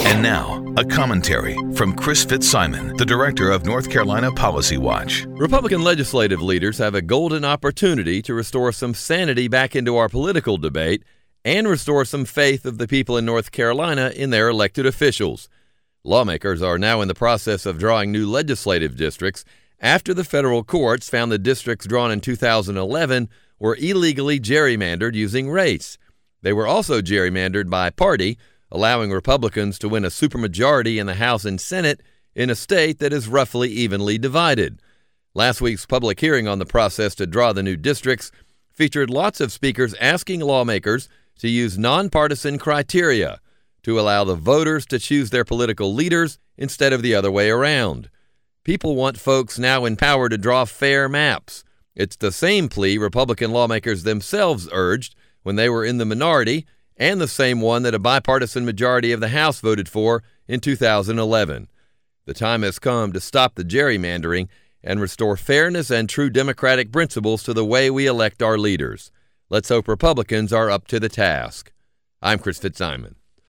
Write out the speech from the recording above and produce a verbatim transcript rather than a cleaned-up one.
And now, a commentary from Chris Fitzsimon, the director of North Carolina Policy Watch. Republican legislative leaders have a golden opportunity to restore some sanity back into our political debate and restore some faith of the people in North Carolina in their elected officials. Lawmakers are now in the process of drawing new legislative districts after the federal courts found the districts drawn in two thousand eleven were illegally gerrymandered using race. They were also gerrymandered by party, allowing Republicans to win a supermajority in the House and Senate in a state that is roughly evenly divided. Last week's public hearing on the process to draw the new districts featured lots of speakers asking lawmakers to use nonpartisan criteria to allow the voters to choose their political leaders instead of the other way around. People want folks now in power to draw fair maps. It's the same plea Republican lawmakers themselves urged when they were in the minority, and the same one that a bipartisan majority of the House voted for in two thousand eleven. The time has come to stop the gerrymandering and restore fairness and true democratic principles to the way we elect our leaders. Let's hope Republicans are up to the task. I'm Chris Fitzsimon.